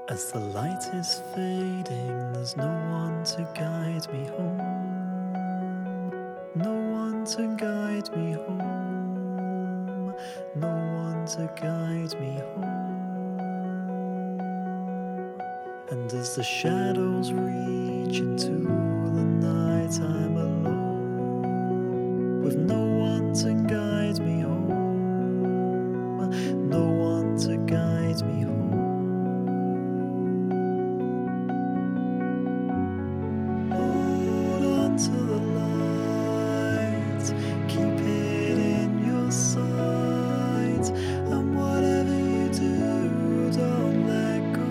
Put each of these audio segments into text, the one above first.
As the light is fading, there's no one to guide me home. No one to guide me home. No one to guide me home. And as the shadows reach into the night, I'm alone, with no one to guide me home. No one to guide me home. To the light, keep it in your sight, and whatever you do, don't let go.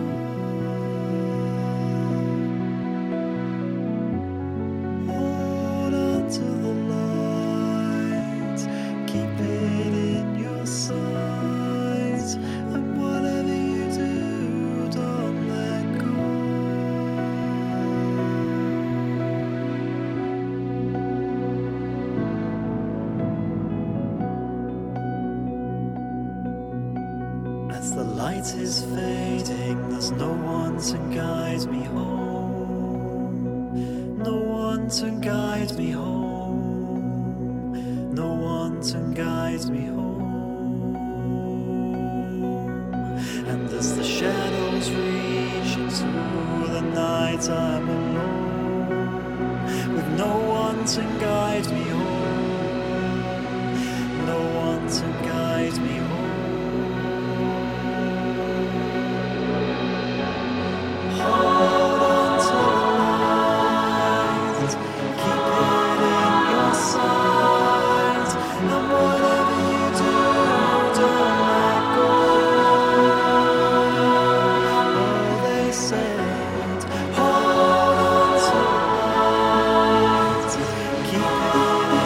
Hold on to the light, keep it in your sight, and whatever you do, don't let go. As the light is fading, there's no one to guide me home. No one to guide me home. No one to guide me home. And as the shadows reach into the night, I'm alone, with no one to guide me home. No one to guide me home. Keep it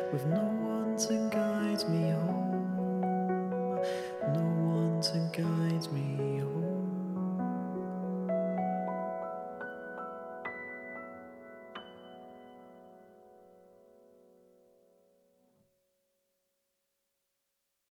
with no